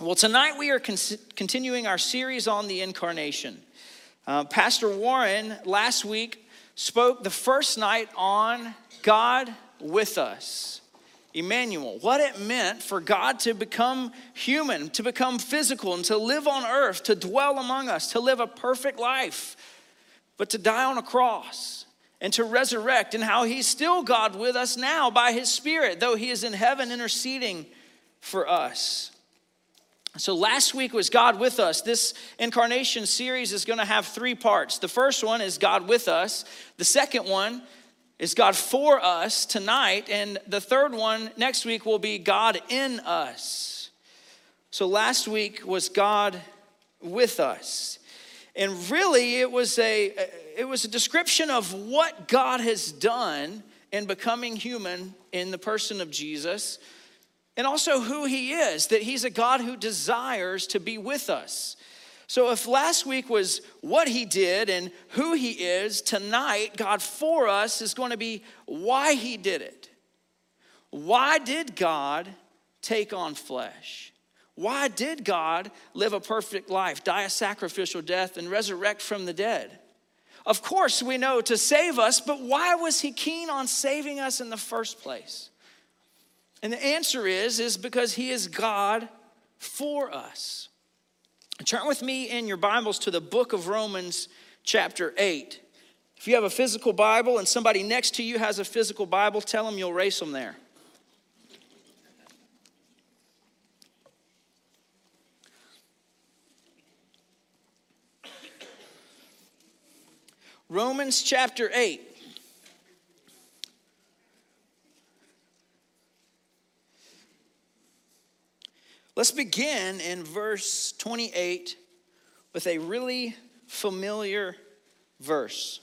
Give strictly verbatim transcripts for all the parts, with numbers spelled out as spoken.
Well, tonight we are con- continuing our series on the incarnation. Uh, Pastor Warren last week spoke the first night on God with us, Emmanuel, what it meant for God to become human, to become physical, and to live on earth, to dwell among us, to live a perfect life, but to die on a cross and to resurrect, and how he's still God with us now by his Spirit, though he is in heaven interceding for us. So last week was God with us. This incarnation series is going to have three parts. The first one is God with us. The second one is God for us tonight. And the third one next week will be God in us. So last week was God with us. And really it was a it was a description of what God has done in becoming human in the person of Jesus. And also who he is, that he's a God who desires to be with us. So if last week was what he did and who he is, tonight, God for us is going to be why he did it. Why did God take on flesh? Why did God live a perfect life, die a sacrificial death, and resurrect from the dead? Of course, we know to save us, but why was he keen on saving us in the first place? And the answer is, is because he is God for us. Turn with me in your Bibles to the book of Romans chapter eight. If you have a physical Bible and somebody next to you has a physical Bible, tell them you'll race them there. Romans chapter eight. Let's begin in verse twenty-eight with a really familiar verse.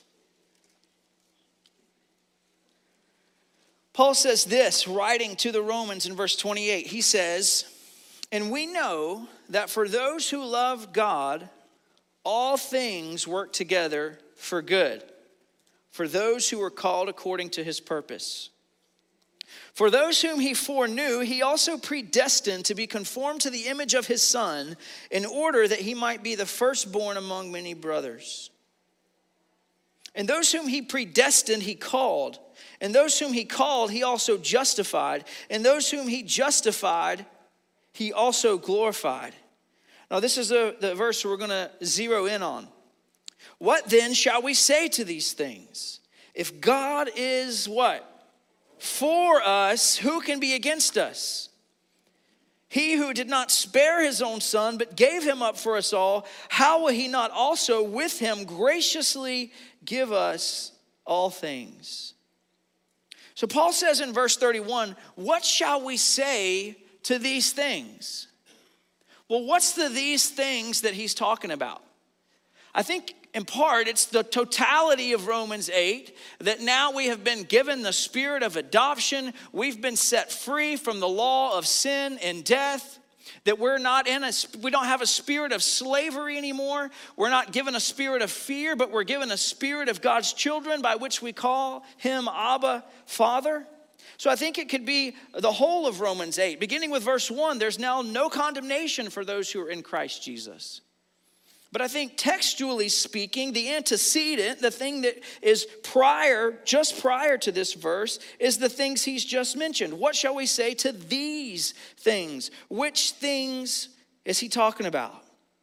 Paul says this, writing to the Romans in verse twenty-eight. He says, "And we know that for those who love God, all things work together for good, for those who are called according to his purpose. For those whom he foreknew, he also predestined to be conformed to the image of his Son, in order that he might be the firstborn among many brothers. And those whom he predestined, he called. And those whom he called, he also justified. And those whom he justified, he also glorified." Now this is the, the verse we're going to zero in on. "What then shall we say to these things? If God is" what? "For us, who can be against us? He who did not spare his own Son, but gave him up for us all, how will he not also with him graciously give us all things?" So Paul says in verse thirty-one, what shall we say to these things? Well, what's the these things that he's talking about? I think in part, it's the totality of Romans eight, that now we have been given the spirit of adoption. We've been set free from the law of sin and death. That we're not in a, we don't have a spirit of slavery anymore. We're not given a spirit of fear, but we're given a spirit of God's children by which we call him Abba, Father. So I think it could be the whole of Romans eight. Beginning with verse one, there's now no condemnation for those who are in Christ Jesus. But I think textually speaking, the antecedent, the thing that is prior, just prior to this verse, is the things he's just mentioned. What shall we say to these things? Which things is he talking about?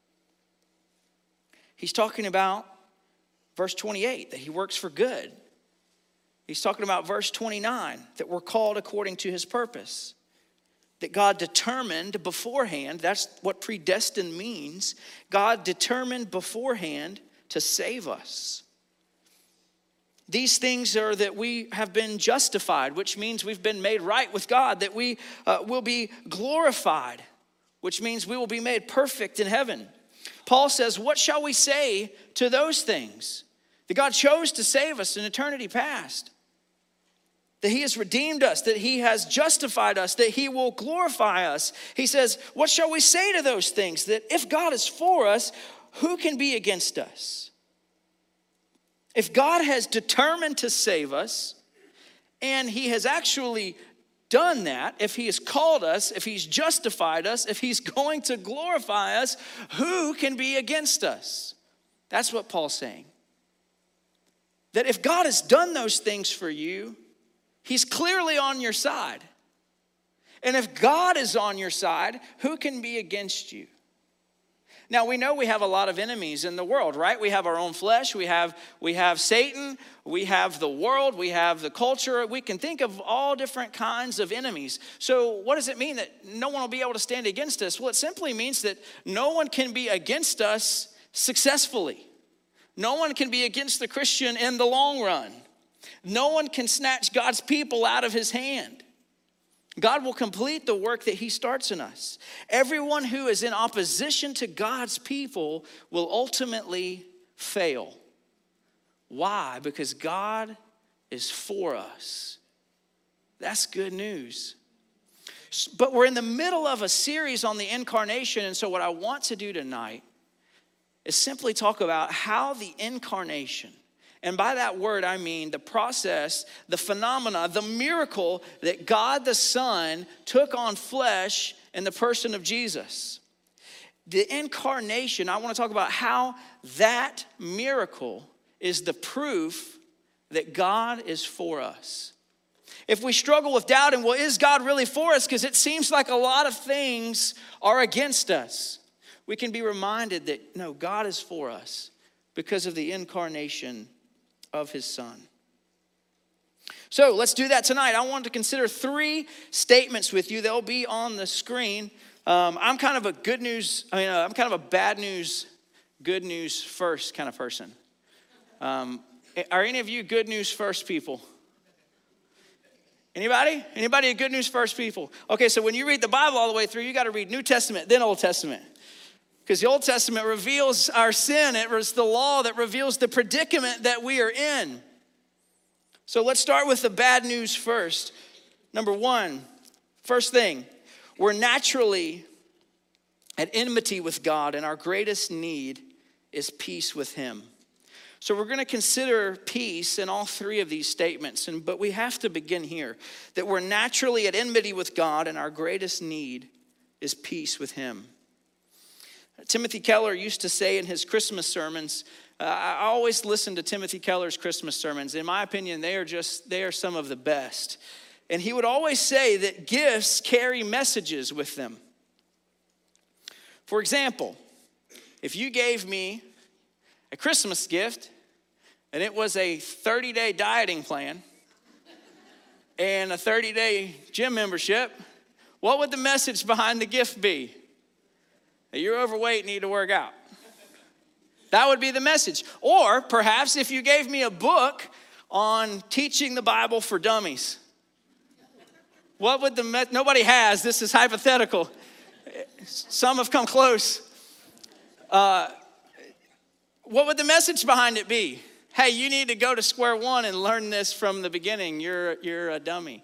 He's talking about verse twenty-eight, that he works for good. He's talking about verse twenty-nine, that we're called according to his purpose. That God determined beforehand, that's what predestined means. God determined beforehand to save us. These things are that we have been justified, which means we've been made right with God. That we uh, will be glorified, which means we will be made perfect in heaven. Paul says, what shall we say to those things? That God chose to save us in eternity past. That he has redeemed us, that he has justified us, that he will glorify us. He says, what shall we say to those things? That if God is for us, who can be against us? If God has determined to save us, and he has actually done that, if he has called us, if he's justified us, if he's going to glorify us, who can be against us? That's what Paul's saying. That if God has done those things for you, he's clearly on your side. And if God is on your side, who can be against you? Now, we know we have a lot of enemies in the world, right? We have our own flesh, we have, we have Satan, we have the world, we have the culture. We can think of all different kinds of enemies. So what does it mean that no one will be able to stand against us? Well, it simply means that no one can be against us successfully. No one can be against the Christian in the long run. No one can snatch God's people out of his hand. God will complete the work that he starts in us. Everyone who is in opposition to God's people will ultimately fail. Why? Because God is for us. That's good news. But we're in the middle of a series on the incarnation, and so what I want to do tonight is simply talk about how the incarnation, and by that word, I mean the process, the phenomena, the miracle that God the Son took on flesh in the person of Jesus. The incarnation, I want to talk about how that miracle is the proof that God is for us. If we struggle with doubt, and well, is God really for us? Because it seems like a lot of things are against us. We can be reminded that, no, God is for us because of the incarnation of his Son. So let's do that tonight. I want to consider three statements with you. They'll be on the screen. Um, I'm kind of a good news, I mean, uh, I'm kind of a bad news, good news first kind of person. Um, are any of you good news first people? Anybody? Anybody a good news first people? Okay, so when you read the Bible all the way through, you got to read New Testament, then Old Testament. Because the Old Testament reveals our sin. It was the law that reveals the predicament that we are in. So let's start with the bad news first. Number one, first thing, we're naturally at enmity with God, and our greatest need is peace with him. So we're going to consider peace in all three of these statements, and but we have to begin here, that we're naturally at enmity with God, and our greatest need is peace with him. Timothy Keller used to say in his Christmas sermons, uh, I always listen to Timothy Keller's Christmas sermons. In my opinion, they are just, they are some of the best. And he would always say that gifts carry messages with them. For example, if you gave me a Christmas gift and it was a thirty-day dieting plan and a thirty-day gym membership, what would the message behind the gift be? You're overweight and need to work out. That would be the message. Or perhaps if you gave me a book on teaching the Bible for dummies. What would the, me- nobody has, this is hypothetical. Some have come close. Uh, what would the message behind it be? Hey, you need to go to square one and learn this from the beginning. You're, you're a dummy.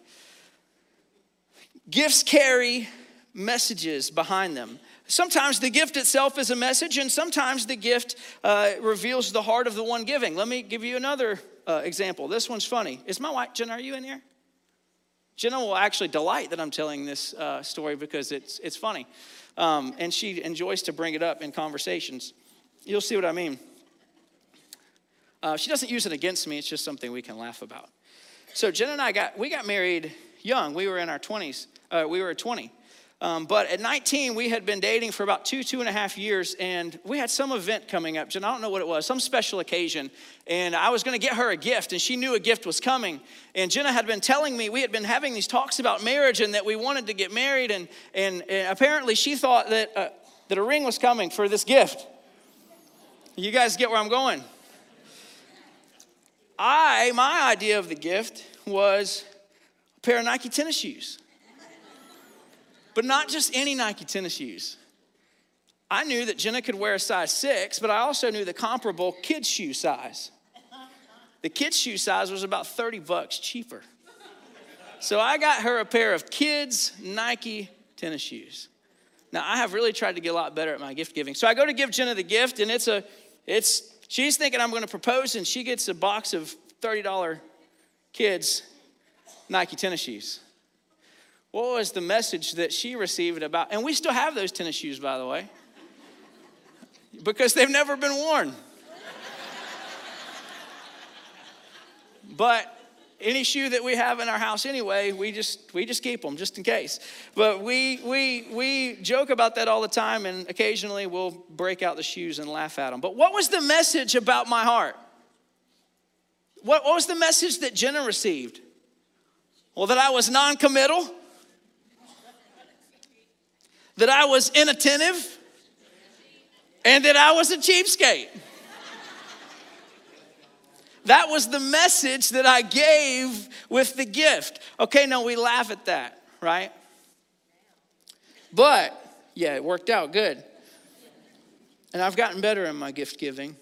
Gifts carry messages behind them. Sometimes the gift itself is a message, and sometimes the gift uh, reveals the heart of the one giving. Let me give you another uh, example. This one's funny. Is my wife, Jenna, are you in here? Jenna will actually delight that I'm telling this uh, story because it's it's funny. Um, and she enjoys to bring it up in conversations. You'll see what I mean. Uh, she doesn't use it against me. It's just something we can laugh about. So Jenna and I got, we got married young. We were in our twenties. Uh, we were twenty. Um, but at nineteen, we had been dating for about two, two and a half years, and we had some event coming up. Jen, I don't know what it was, some special occasion, and I was going to get her a gift, and she knew a gift was coming. And Jenna had been telling me, we had been having these talks about marriage and that we wanted to get married, and, and, and apparently she thought that, uh, that a ring was coming for this gift. You guys get where I'm going? I, my idea of the gift was a pair of Nike tennis shoes. But not just any Nike tennis shoes. I knew that Jenna could wear a size six, but I also knew the comparable kids' shoe size. The kids' shoe size was about thirty bucks cheaper. So I got her a pair of kids' Nike tennis shoes. Now, I have really tried to get a lot better at my gift giving. So I go to give Jenna the gift, and it's a, it's, she's thinking I'm going to propose, and she gets a box of thirty dollars kids' Nike tennis shoes. What was the message that she received about, and we still have those tennis shoes, by the way, because they've never been worn. But any shoe that we have in our house anyway, we just we just keep them just in case. But we we we joke about that all the time, and occasionally we'll break out the shoes and laugh at them. But what was the message about my heart? What, what was the message that Jenna received? Well, that I was non-committal, that I was inattentive, and that I was a cheapskate. That was the message that I gave with the gift. Okay, no, we laugh at that, right? But, yeah, it worked out good. And I've gotten better in my gift giving.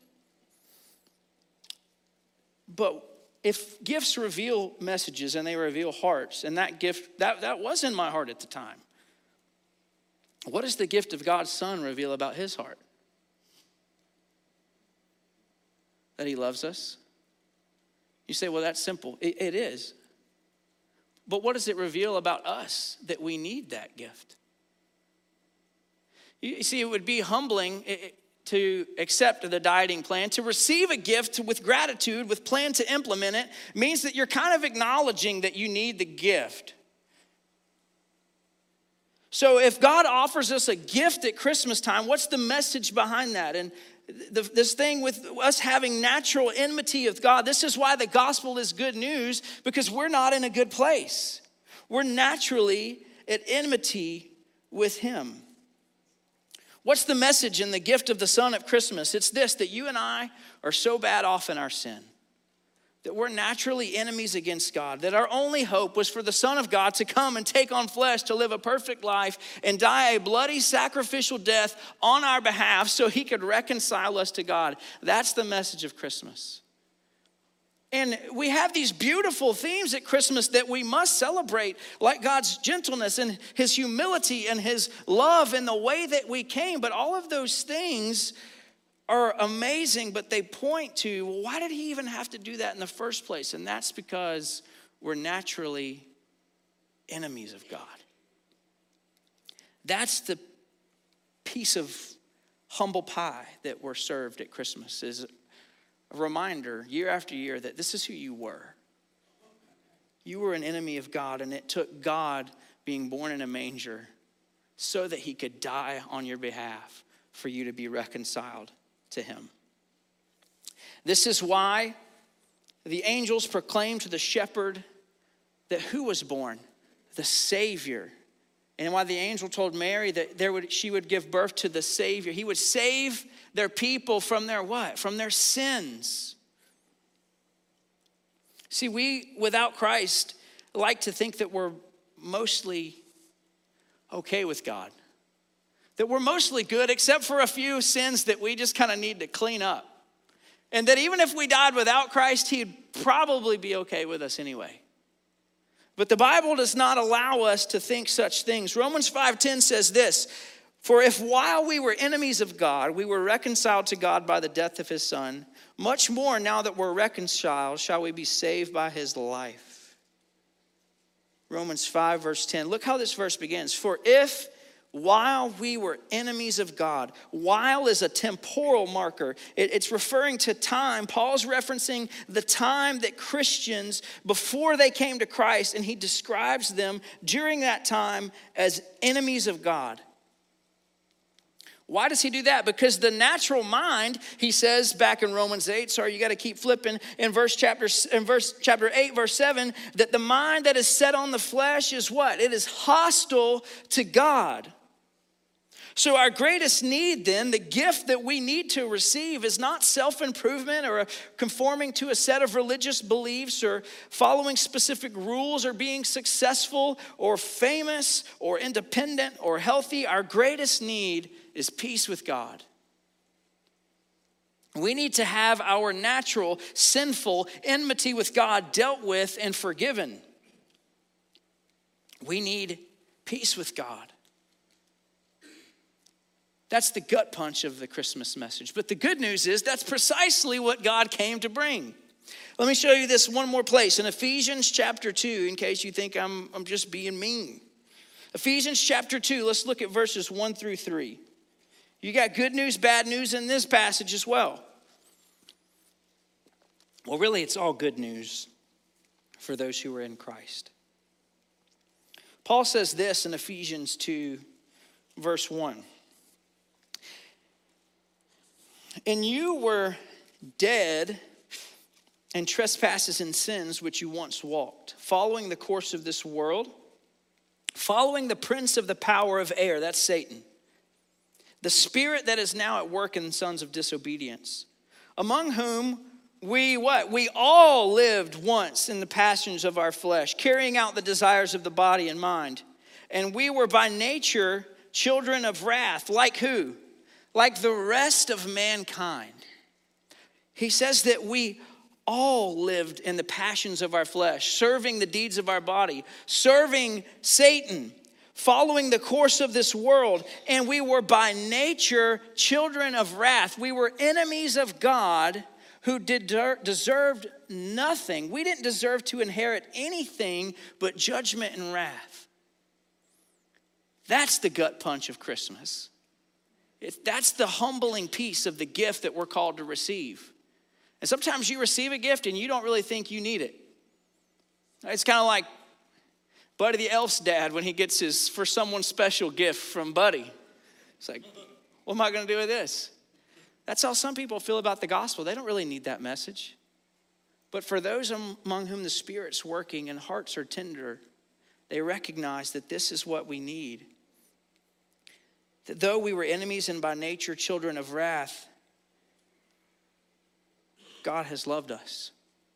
But if gifts reveal messages and they reveal hearts, and that gift, that, that was in my heart at the time, what does the gift of God's Son reveal about his heart? That he loves us? You say, well, that's simple. It, it is. But what does it reveal about us that we need that gift? You see, it would be humbling to accept the dieting plan. To receive a gift with gratitude, with plan to implement it, means that you're kind of acknowledging that you need the gift. So if God offers us a gift at Christmas time, what's the message behind that? And the, this thing with us having natural enmity with God, this is why the gospel is good news, because we're not in a good place. We're naturally at enmity with him. What's the message in the gift of the Son at Christmas? It's this, that you and I are so bad off in our sin, that we're naturally enemies against God, that our only hope was for the Son of God to come and take on flesh, to live a perfect life and die a bloody sacrificial death on our behalf so he could reconcile us to God. That's the message of Christmas. And we have these beautiful themes at Christmas that we must celebrate, like God's gentleness and his humility and his love and the way that we came. But all of those things are amazing, but they point to, well, why did he even have to do that in the first place? And that's because we're naturally enemies of God. That's the piece of humble pie that we're served at Christmas, is a reminder year after year that this is who you were. You were an enemy of God, and it took God being born in a manger so that he could die on your behalf for you to be reconciled to him. This is why the angels proclaimed to the shepherd that who was born? The Savior. And why the angel told Mary that there would she would give birth to the Savior. He would save their people from their what? From their sins. See, we, without Christ, like to think that we're mostly okay with God. That we're mostly good, except for a few sins that we just kind of need to clean up. And that even if we died without Christ, he'd probably be okay with us anyway. But the Bible does not allow us to think such things. Romans five ten says this, for if while we were enemies of God, we were reconciled to God by the death of his Son, much more now that we're reconciled, shall we be saved by his life. Romans five verse ten, look how this verse begins. For if while we were enemies of God. While is a temporal marker. It, it's referring to time. Paul's referencing the time that Christians, before they came to Christ, and he describes them during that time as enemies of God. Why does he do that? Because the natural mind, he says back in Romans eight, sorry, you got to keep flipping, in verse chapter in verse chapter eight, verse seven, that the mind that is set on the flesh is what? It is hostile to God. So our greatest need then, the gift that we need to receive, is not self-improvement or conforming to a set of religious beliefs or following specific rules or being successful or famous or independent or healthy. Our greatest need is peace with God. We need to have our natural, sinful enmity with God dealt with and forgiven. We need peace with God. That's the gut punch of the Christmas message. But the good news is that's precisely what God came to bring. Let me show you this one more place in Ephesians chapter two, in case you think I'm, I'm just being mean. Ephesians chapter two, let's look at verses one through three. You got good news, bad news in this passage as well. Well, really, it's all good news for those who are in Christ. Paul says this in Ephesians two, verse one. And you were dead in trespasses and sins which you once walked, following the course of this world, following the prince of the power of air, that's Satan, the spirit that is now at work in sons of disobedience, among whom we what? We all lived once in the passions of our flesh, carrying out the desires of the body and mind. And we were by nature children of wrath, like who? Like the rest of mankind. He says that we all lived in the passions of our flesh, serving the deeds of our body, serving Satan, following the course of this world. And we were by nature children of wrath. We were enemies of God who did deserved nothing. We didn't deserve to inherit anything but judgment and wrath. That's the gut punch of Christmas. It, that's the humbling piece of the gift that we're called to receive. And sometimes you receive a gift and you don't really think you need it. It's kind of like Buddy the Elf's dad when he gets his for someone special gift from Buddy. It's like, what am I going to do with this? That's how some people feel about the gospel. They don't really need that message. But for those among whom the Spirit's working and hearts are tender, they recognize that this is what we need. That though we were enemies and by nature children of wrath, God has loved us.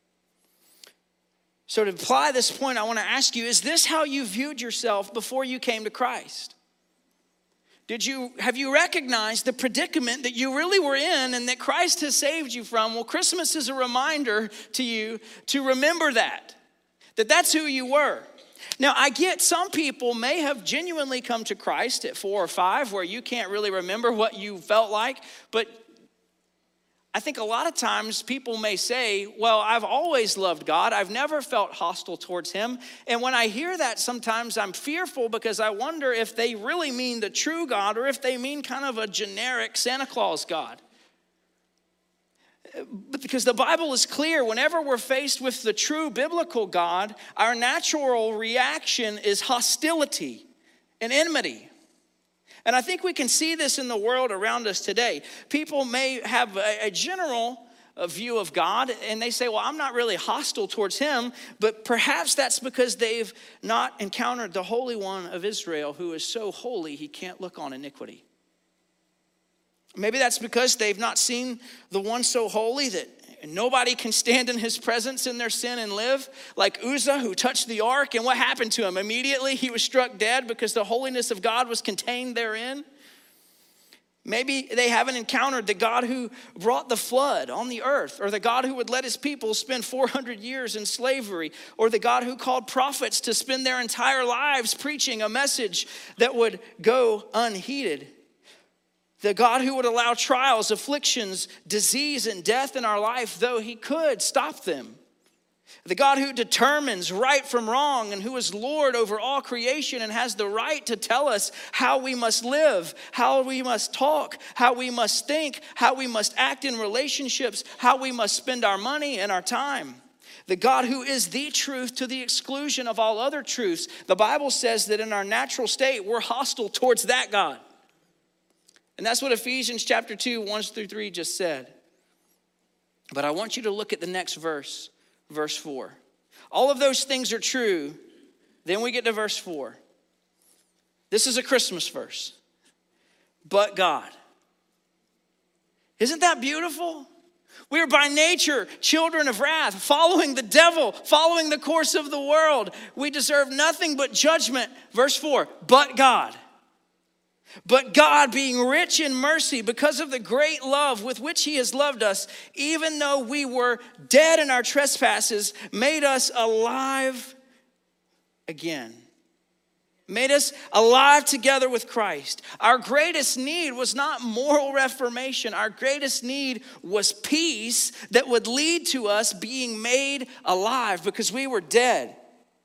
So to apply this point, I want to ask you, is this how you viewed yourself before you came to Christ? Did you, have you recognized the predicament that you really were in and that Christ has saved you from? Well, Christmas is a reminder to you to remember that, that that's who you were. Now, I get some people may have genuinely come to Christ at four or five where you can't really remember what you felt like, but I think a lot of times people may say, well, I've always loved God. I've never felt hostile towards him. And when I hear that, sometimes I'm fearful because I wonder if they really mean the true God or if they mean kind of a generic Santa Claus God. But because the Bible is clear, whenever we're faced with the true biblical God, our natural reaction is hostility and enmity. And I think we can see this in the world around us today. People may have a, a general a view of God, and they say, well, I'm not really hostile towards him, but perhaps that's because they've not encountered the Holy One of Israel, who is so holy he can't look on iniquity. Maybe that's because they've not seen the one so holy that nobody can stand in his presence in their sin and live, like Uzzah, who touched the ark, and what happened to him? Immediately he was struck dead because the holiness of God was contained therein. Maybe they haven't encountered the God who brought the flood on the earth, or the God who would let his people spend four hundred years in slavery, or the God who called prophets to spend their entire lives preaching a message that would go unheeded. The God who would allow trials, afflictions, disease, and death in our life, though he could stop them. The God who determines right from wrong and who is Lord over all creation and has the right to tell us how we must live, how we must talk, how we must think, how we must act in relationships, how we must spend our money and our time. The God who is the truth to the exclusion of all other truths. The Bible says that in our natural state, we're hostile towards that God. And that's what Ephesians chapter two, one through three just said. But I want you to look at the next verse, verse four. All of those things are true. Then we get to verse four. This is a Christmas verse. But God. Isn't that beautiful? We are by nature children of wrath, following the devil, following the course of the world. We deserve nothing but judgment. Verse four, but God. But God, being rich in mercy, because of the great love with which he has loved us, even though we were dead in our trespasses, made us alive again. made us alive together with Christ. Our greatest need was not moral reformation. Our greatest need was peace that would lead to us being made alive because we were dead.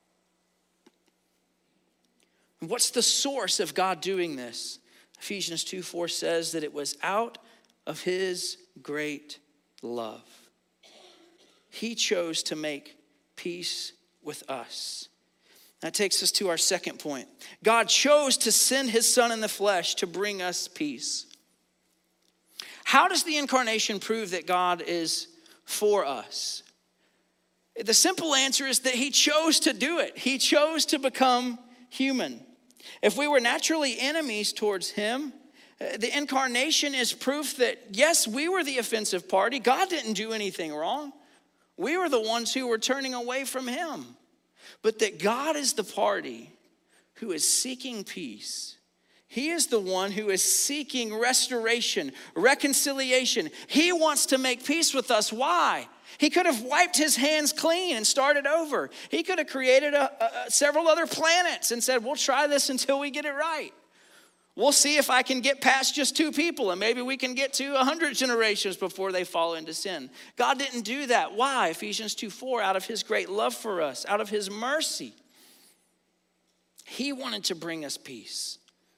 What's the source of God doing this? Ephesians two four says that it was out of his great love. He chose to make peace with us. That takes us to our second point. God chose to send his son in the flesh to bring us peace. How does the incarnation prove that God is for us? The simple answer is that he chose to do it. He chose to become human. If we were naturally enemies towards him, the incarnation is proof that, yes, we were the offensive party. God didn't do anything wrong. We were the ones who were turning away from him. But that God is the party who is seeking peace. He is the one who is seeking restoration, reconciliation. He wants to make peace with us. Why? He could have wiped his hands clean and started over. He could have created a, a, several other planets and said, we'll try this until we get it right. We'll see if I can get past just two people and maybe we can get to a hundred generations before they fall into sin. God didn't do that. Why? Ephesians two four, out of his great love for us, out of his mercy, he wanted to bring us peace.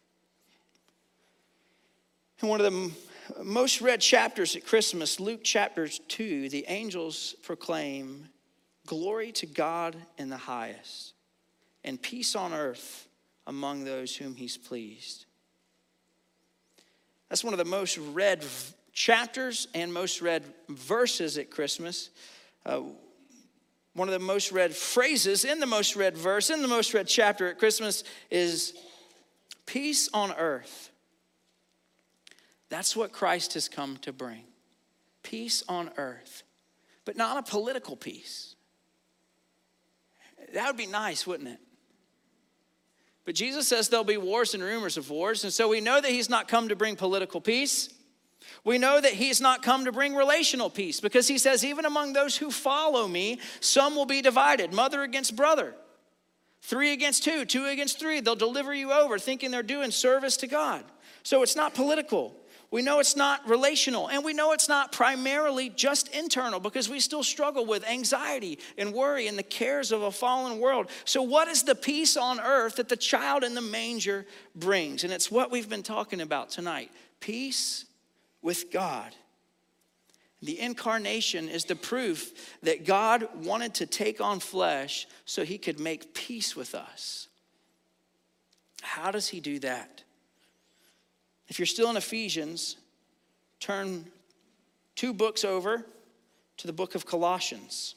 In one of the most read chapters at Christmas, Luke chapter two, the angels proclaim, "Glory to God in the highest, and peace on earth among those whom he's pleased." That's one of the most read chapters and most read verses at Christmas. Uh, one of the most read phrases in the most read verse, in the most read chapter at Christmas is peace on earth. That's what Christ has come to bring. Peace on earth, but not a political peace. That would be nice, wouldn't it? But Jesus says there'll be wars and rumors of wars. And so we know that he's not come to bring political peace. We know that he's not come to bring relational peace because he says, even among those who follow me, some will be divided. Mother against brother. Three against two. Two against three. They'll deliver you over thinking they're doing service to God. So it's not political. We know it's not relational, and we know it's not primarily just internal because we still struggle with anxiety and worry and the cares of a fallen world. So what is the peace on earth that the child in the manger brings? And it's what we've been talking about tonight. Peace with God. The incarnation is the proof that God wanted to take on flesh so he could make peace with us. How does he do that? If you're still in Ephesians, turn two books over to the book of Colossians.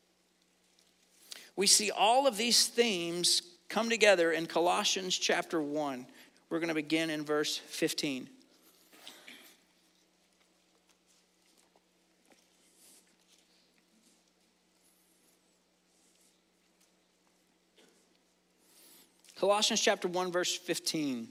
We see all of these themes come together in Colossians chapter one. We're going to begin in verse fifteen. Colossians chapter one, verse fifteen.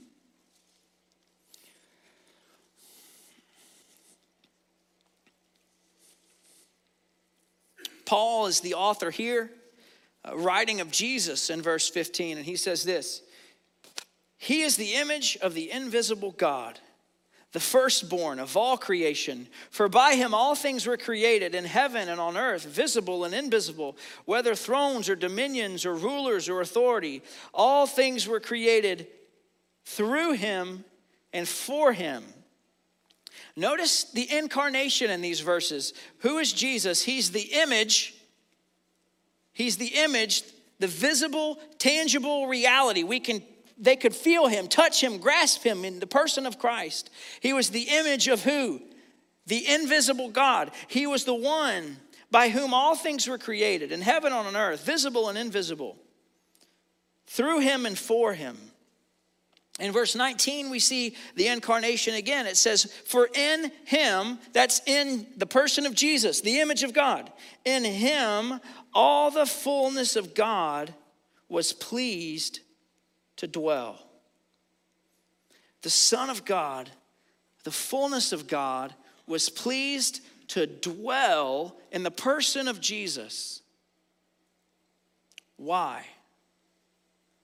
Paul is the author here, uh, writing of Jesus in verse fifteen, and he says this: "He is the image of the invisible God, the firstborn of all creation. For by him all things were created in heaven and on earth, visible and invisible, whether thrones or dominions or rulers or authority. All things were created through him and for him." Notice the incarnation in these verses. Who is Jesus? He's the image. He's the image, the visible, tangible reality. We can, they could feel him, touch him, grasp him in the person of Christ. He was the image of who? The invisible God. He was the one by whom all things were created, in heaven and on earth, visible and invisible. Through him and for him. In verse nineteen, we see the incarnation again. It says, "For in him," that's in the person of Jesus, the image of God, "in him all the fullness of God was pleased to dwell." The Son of God, the fullness of God, was pleased to dwell in the person of Jesus. Why?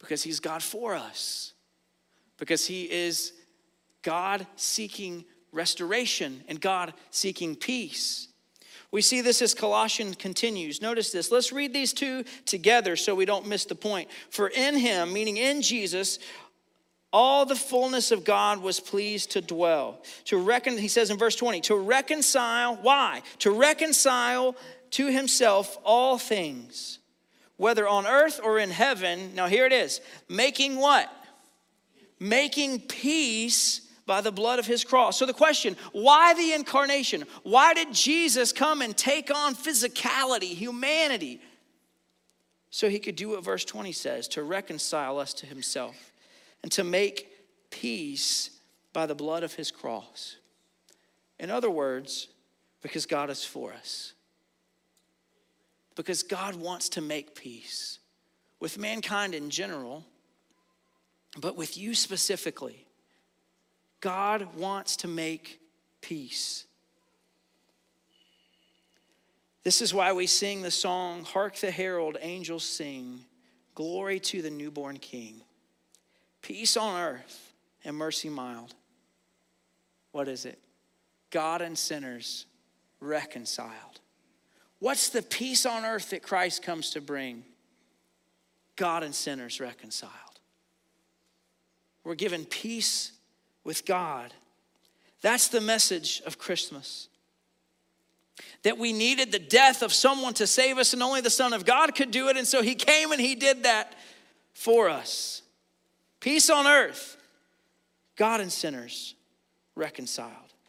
Because he's God for us. Because he is God seeking restoration and God seeking peace. We see this as Colossians continues. Notice this. Let's read these two together so we don't miss the point. For in him, meaning in Jesus, all the fullness of God was pleased to dwell. To reckon, he says in verse twenty, to reconcile, why? To reconcile to himself all things, whether on earth or in heaven. Now here it is. Making what? Making peace by the blood of his cross. So the question, why the incarnation? Why did Jesus come and take on physicality, humanity? So he could do what verse twenty says, to reconcile us to himself and to make peace by the blood of his cross. In other words, because God is for us. Because God wants to make peace with mankind in general, but with you specifically. God wants to make peace. This is why we sing the song, Hark the Herald Angels Sing, Glory to the Newborn King. Peace on earth and mercy mild. What is it? God and sinners reconciled. What's the peace on earth that Christ comes to bring? God and sinners reconciled. We're given peace with God. That's the message of Christmas. That we needed the death of someone to save us, and only the Son of God could do it, and so he came and he did that for us. Peace on earth, God and sinners reconciled.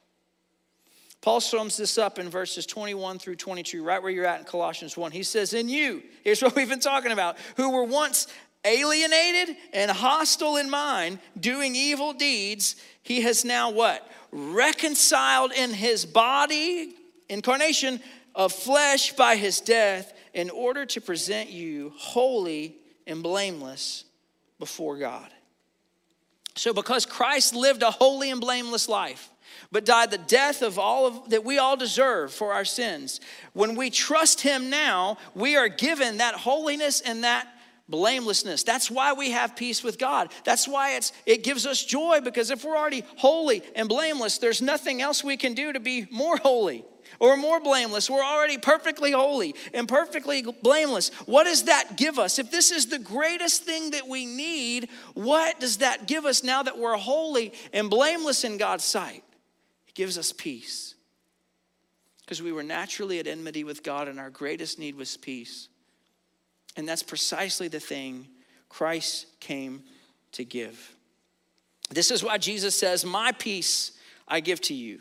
Paul sums this up in verses twenty-one through twenty-two, right where you're at in Colossians one. He says, in you, here's what we've been talking about, who were once alienated and hostile in mind, doing evil deeds, he has now what? Reconciled in his body, incarnation of flesh by his death, in order to present you holy and blameless before God. So because Christ lived a holy and blameless life, but died the death of all of that we all deserve for our sins, when we trust him now, we are given that holiness and that blamelessness. That's why we have peace with God. That's why it's it gives us joy, because if we're already holy and blameless, there's nothing else we can do to be more holy or more blameless. We're already perfectly holy and perfectly blameless. What does that give us? If this is the greatest thing that we need, what does that give us now that we're holy and blameless in God's sight? It gives us peace. Because we were naturally at enmity with God, and our greatest need was peace. And that's precisely the thing Christ came to give. This is why Jesus says, my peace I give to you.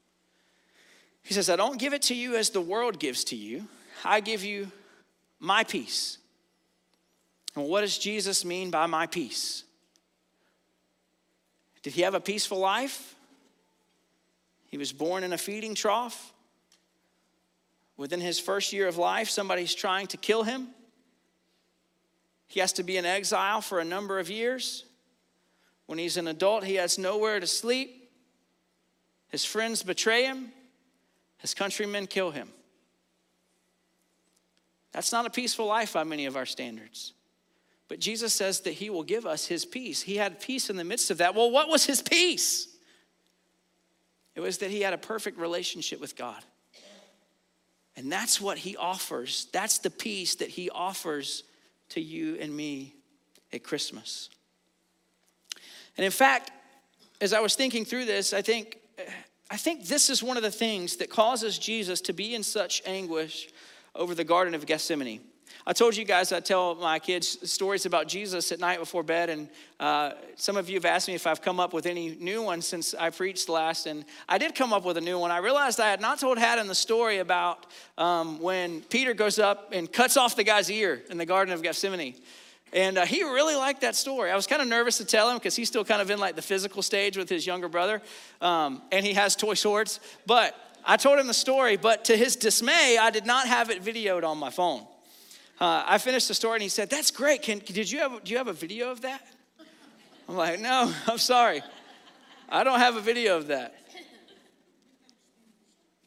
He says, I don't give it to you as the world gives to you. I give you my peace. And what does Jesus mean by my peace? Did he have a peaceful life? He was born in a feeding trough. Within his first year of life, somebody's trying to kill him. He has to be in exile for a number of years. When he's an adult, he has nowhere to sleep. His friends betray him. His countrymen kill him. That's not a peaceful life by many of our standards. But Jesus says that he will give us his peace. He had peace in the midst of that. Well, what was his peace? It was that he had a perfect relationship with God. And that's what he offers. That's the peace that he offers to you and me at Christmas. And in fact, as I was thinking through this, I think I think this is one of the things that causes Jesus to be in such anguish over the Garden of Gethsemane. I told you guys I tell my kids stories about Jesus at night before bed, and uh, some of you have asked me if I've come up with any new ones since I preached last, and I did come up with a new one. I realized I had not told Haddon the story about um, when Peter goes up and cuts off the guy's ear in the Garden of Gethsemane. And uh, he really liked that story. I was kind of nervous to tell him because he's still kind of in like the physical stage with his younger brother. Um, and he has toy swords. But I told him the story, but to his dismay, I did not have it videoed on my phone. Uh, I finished the story and he said, that's great. Can, did you have, do you have a video of that? I'm like, no, I'm sorry. I don't have a video of that.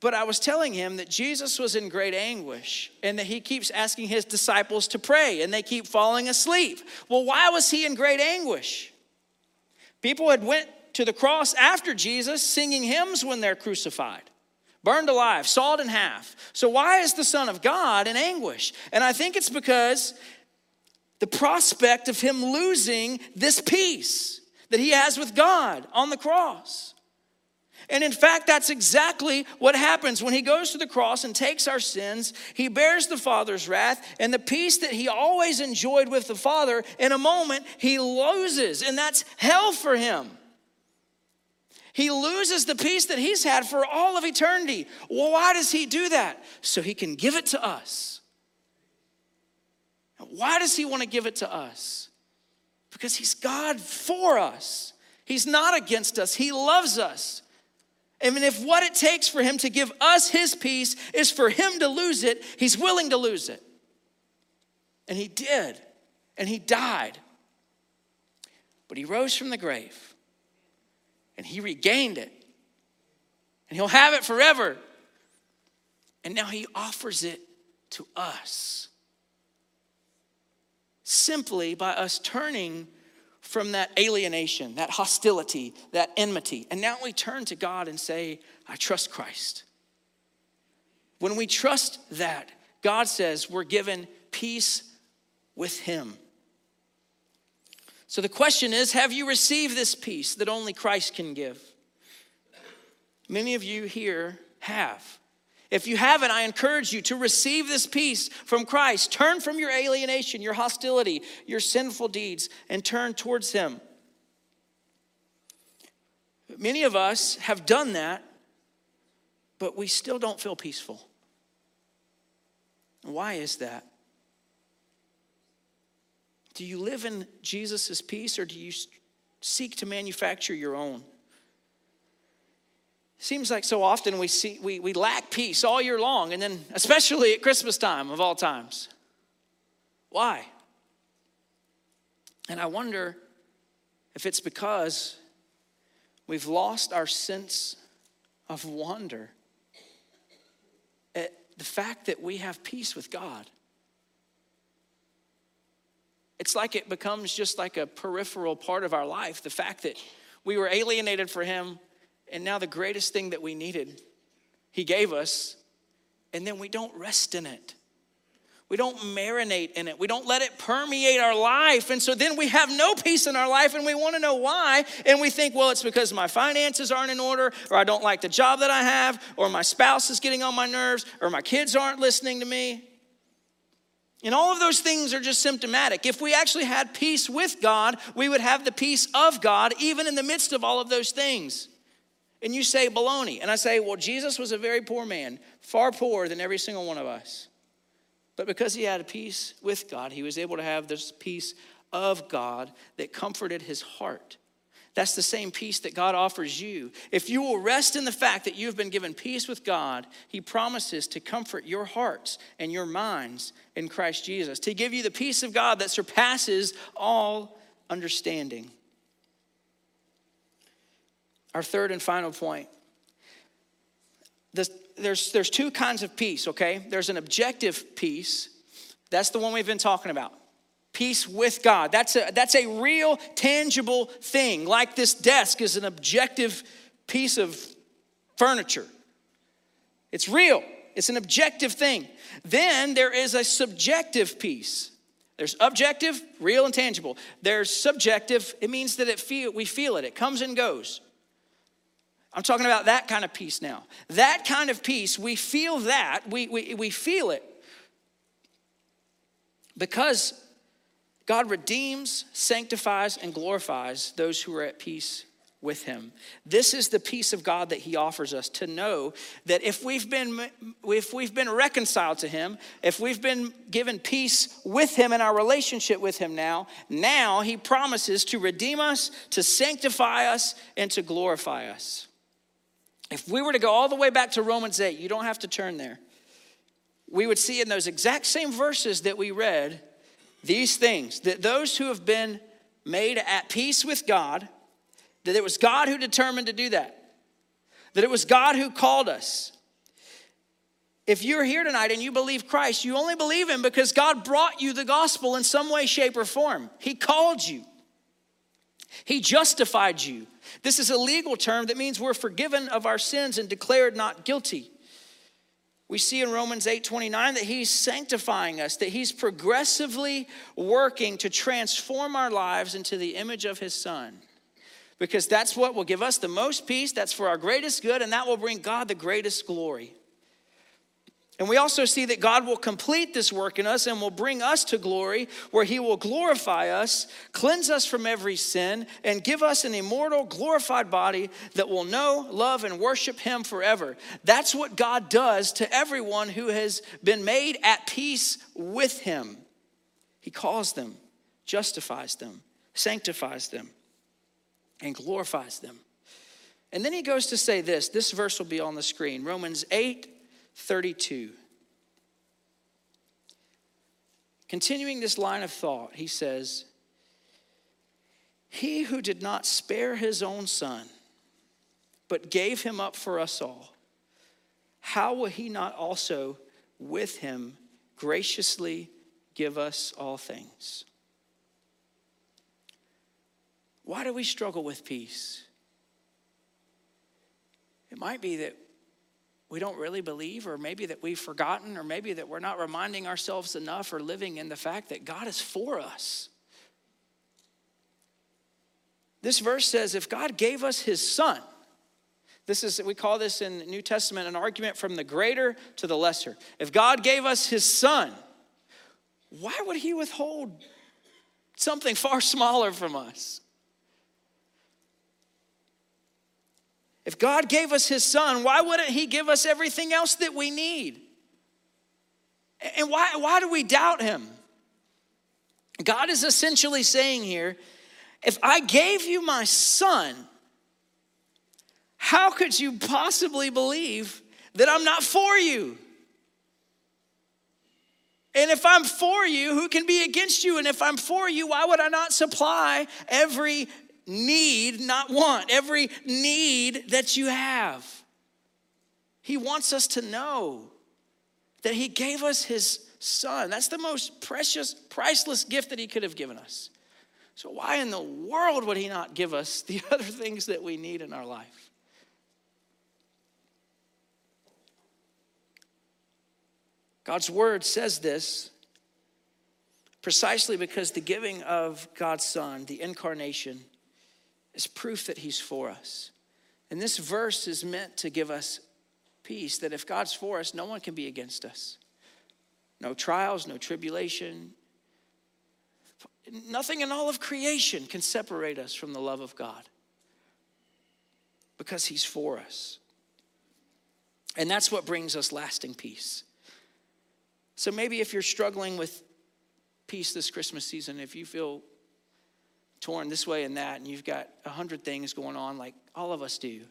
But I was telling him that Jesus was in great anguish and that he keeps asking his disciples to pray and they keep falling asleep. Well, why was he in great anguish? People had went to the cross after Jesus singing hymns when they're crucified, burned alive, sawed in half. So why is the Son of God in anguish? And I think it's because the prospect of him losing this peace that he has with God on the cross. And in fact, that's exactly what happens when he goes to the cross and takes our sins. He bears the Father's wrath, and the peace that he always enjoyed with the Father, in a moment, he loses, and that's hell for him. He loses the peace that he's had for all of eternity. Well, why does he do that? So he can give it to us. Why does he want to give it to us? Because he's God for us. He's not against us. He loves us. And if what it takes for him to give us his peace is for him to lose it, he's willing to lose it. And he did. And he died. But he rose from the grave. And he regained it. And he'll have it forever. And now he offers it to us. Simply by us turning from that alienation, that hostility, that enmity. And now we turn to God and say, I trust Christ. When we trust that, God says we're given peace with him. So the question is, have you received this peace that only Christ can give? Many of you here have. If you haven't, I encourage you to receive this peace from Christ. Turn from your alienation, your hostility, your sinful deeds, and turn towards him. Many of us have done that, but we still don't feel peaceful. Why is that? Do you live in Jesus' peace, or do you seek to manufacture your own? Seems like so often we see we, we lack peace all year long, and then especially at Christmas time of all times. Why? And I wonder if it's because we've lost our sense of wonder at the fact that we have peace with God. It's like it becomes just like a peripheral part of our life, the fact that we were alienated for him. And now the greatest thing that we needed, he gave us, and then we don't rest in it. We don't marinate in it. We don't let it permeate our life. And so then we have no peace in our life, and we want to know why. And we think, well, it's because my finances aren't in order, or I don't like the job that I have, or my spouse is getting on my nerves, or my kids aren't listening to me. And all of those things are just symptomatic. If we actually had peace with God, we would have the peace of God, even in the midst of all of those things. And you say baloney. And I say, well, Jesus was a very poor man, far poorer than every single one of us. But because he had a peace with God, he was able to have this peace of God that comforted his heart. That's the same peace that God offers you. If you will rest in the fact that you've been given peace with God, he promises to comfort your hearts and your minds in Christ Jesus, to give you the peace of God that surpasses all understanding. Our third and final point. This, there's, there's two kinds of peace, okay? There's an objective peace. That's the one we've been talking about. Peace with God. That's a, that's a real, tangible thing. Like this desk is an objective piece of furniture. It's real. It's an objective thing. Then there is a subjective peace. There's objective, real and tangible. There's subjective. It means that it feel, we feel it. It comes and goes. I'm talking about that kind of peace now. That kind of peace, we feel that. We, we, we feel it because God redeems, sanctifies, and glorifies those who are at peace with him. This is the peace of God that he offers us, to know that if we've been if we've been reconciled to him, if we've been given peace with him in our relationship with him now, now he promises to redeem us, to sanctify us, and to glorify us. If we were to go all the way back to Romans eight, you don't have to turn there. We would see in those exact same verses that we read these things, that those who have been made at peace with God, that it was God who determined to do that, that it was God who called us, If you're here tonight and you believe Christ, you only believe him because God brought you the gospel in some way, shape, or form. He called you. He justified you. This is a legal term that means we're forgiven of our sins and declared not guilty. We see in Romans eight twenty-nine that he's sanctifying us, that he's progressively working to transform our lives into the image of his son. Because that's what will give us the most peace, that's for our greatest good, and that will bring God the greatest glory. And we also see that God will complete this work in us and will bring us to glory, where he will glorify us, cleanse us from every sin, and give us an immortal, glorified body that will know, love, and worship him forever. That's what God does to everyone who has been made at peace with him. He calls them, justifies them, sanctifies them, and glorifies them. And then he goes to say this. This verse will be on the screen. Romans eight thirty-two. Continuing this line of thought, he says, he who did not spare his own son, but gave him up for us all, how will he not also with him graciously give us all things? Why do we struggle with peace? It might be that we don't really believe, or maybe that we've forgotten, or maybe that we're not reminding ourselves enough or living in the fact that God is for us. This verse says if God gave us his son, this is, we call this in the New Testament an argument from the greater to the lesser. If God gave us his son, why would he withhold something far smaller from us? If God gave us his son, why wouldn't he give us everything else that we need? And why, why do we doubt him? God is essentially saying here, if I gave you my son, how could you possibly believe that I'm not for you? And if I'm for you, who can be against you? And if I'm for you, why would I not supply every need, not want, every need that you have? He wants us to know that he gave us his son. That's the most precious, priceless gift that he could have given us. So why in the world would he not give us the other things that we need in our life? God's word says this precisely because the giving of God's son, the incarnation, is proof that he's for us. And this verse is meant to give us peace, that if God's for us, no one can be against us. No trials, no tribulation. Nothing in all of creation can separate us from the love of God, because he's for us. And that's what brings us lasting peace. So maybe if you're struggling with peace this Christmas season, if you feel torn this way and that, and you've got a hundred things going on like all of us do,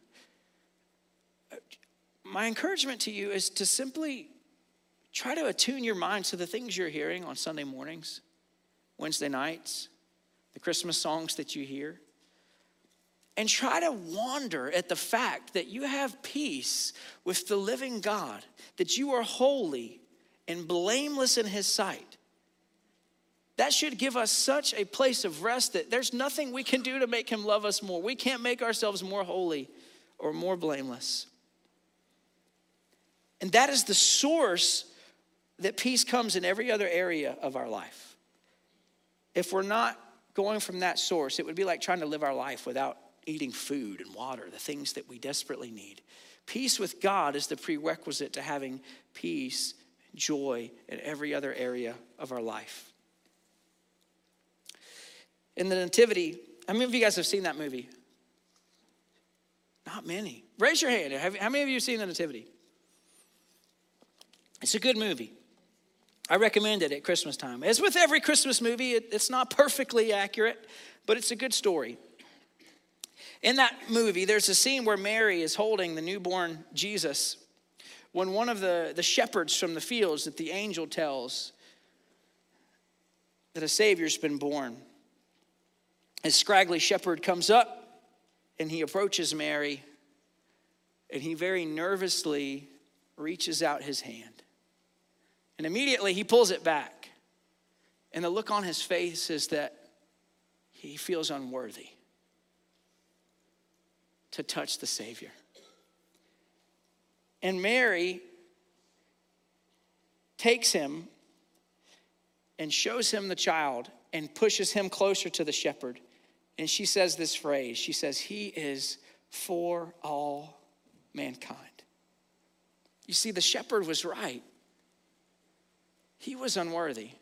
my encouragement to you is to simply try to attune your mind to the things you're hearing on Sunday mornings, Wednesday nights, the Christmas songs that you hear, and try to wonder at the fact that you have peace with the living God, that you are holy and blameless in his sight. That should give us such a place of rest that there's nothing we can do to make him love us more. We can't make ourselves more holy or more blameless. And that is the source that peace comes in every other area of our life. If we're not going from that source, it would be like trying to live our life without eating food and water, the things that we desperately need. Peace with God is the prerequisite to having peace, joy in every other area of our life. In the Nativity, how many of you guys have seen that movie? Not many. Raise your hand. Have, how many of you have seen the Nativity? It's a good movie. I recommend it at Christmas time. As with every Christmas movie, it, it's not perfectly accurate, but it's a good story. In that movie, there's a scene where Mary is holding the newborn Jesus when one of the, the shepherds from the fields that the angel tells that a Savior's been born. A scraggly shepherd comes up and he approaches Mary, and he very nervously reaches out his hand. And immediately he pulls it back. And the look on his face is that he feels unworthy to touch the Savior. And Mary takes him and shows him the child and pushes him closer to the shepherd. And she says this phrase. She says, he is for all mankind. You see, the shepherd was right. He was unworthy,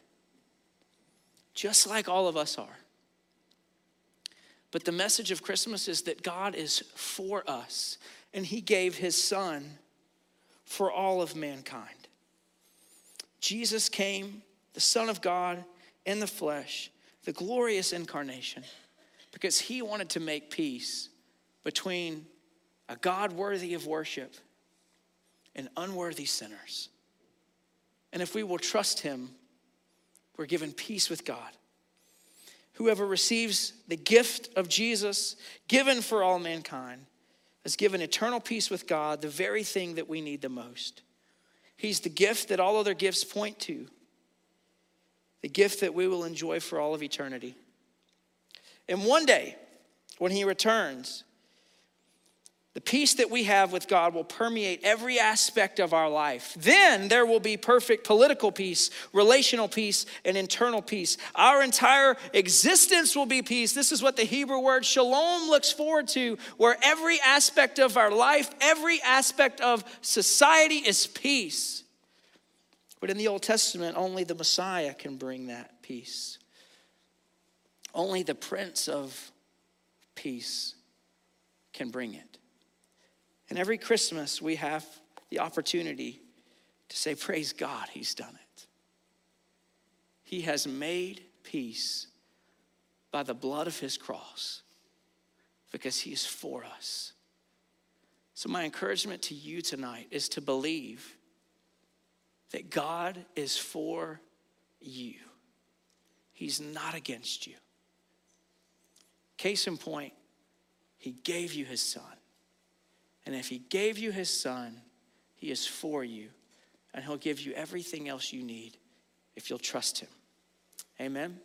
just like all of us are. But the message of Christmas is that God is for us, and he gave his son for all of mankind. Jesus came, the Son of God in the flesh, the glorious incarnation, because he wanted to make peace between a God worthy of worship and unworthy sinners. And if we will trust him, we're given peace with God. Whoever receives the gift of Jesus, given for all mankind, is given eternal peace with God, the very thing that we need the most. He's the gift that all other gifts point to, the gift that we will enjoy for all of eternity. And one day, when he returns, the peace that we have with God will permeate every aspect of our life. Then there will be perfect political peace, relational peace, and internal peace. Our entire existence will be peace. This is what the Hebrew word shalom looks forward to, where every aspect of our life, every aspect of society is peace. But in the Old Testament, only the Messiah can bring that peace. Only the Prince of Peace can bring it. And every Christmas, we have the opportunity to say, praise God, he's done it. He has made peace by the blood of his cross because he is for us. So my encouragement to you tonight is to believe that God is for you. He's not against you. Case in point, he gave you his son. And if he gave you his son, he is for you. And he'll give you everything else you need if you'll trust him. Amen? Amen.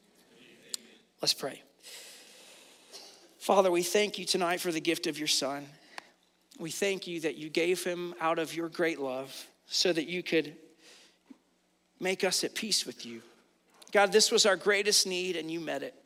Let's pray. Father, we thank you tonight for the gift of your son. We thank you that you gave him out of your great love so that you could make us at peace with you. God, this was our greatest need and you met it.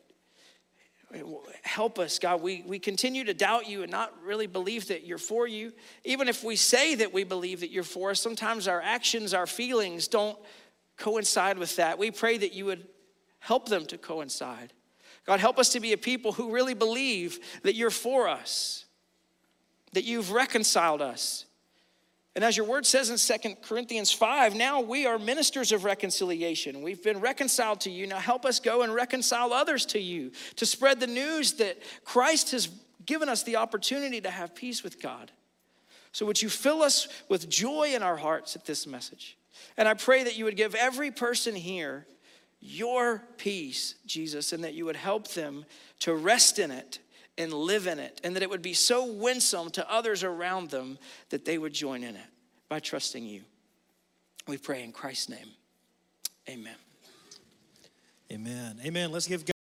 Help us, God. We, we continue to doubt you and not really believe that you're for you. Even if we say that we believe that you're for us, sometimes our actions, our feelings don't coincide with that. We pray that you would help them to coincide. God, help us to be a people who really believe that you're for us, that you've reconciled us. And as your word says in Second Corinthians five, now we are ministers of reconciliation. We've been reconciled to you. Now help us go and reconcile others to you, to spread the news that Christ has given us the opportunity to have peace with God. So would you fill us with joy in our hearts at this message? And I pray that you would give every person here your peace, Jesus, and that you would help them to rest in it and live in it, and that it would be so winsome to others around them that they would join in it by trusting you. We pray in Christ's name. Amen. Amen. Amen. Let's give God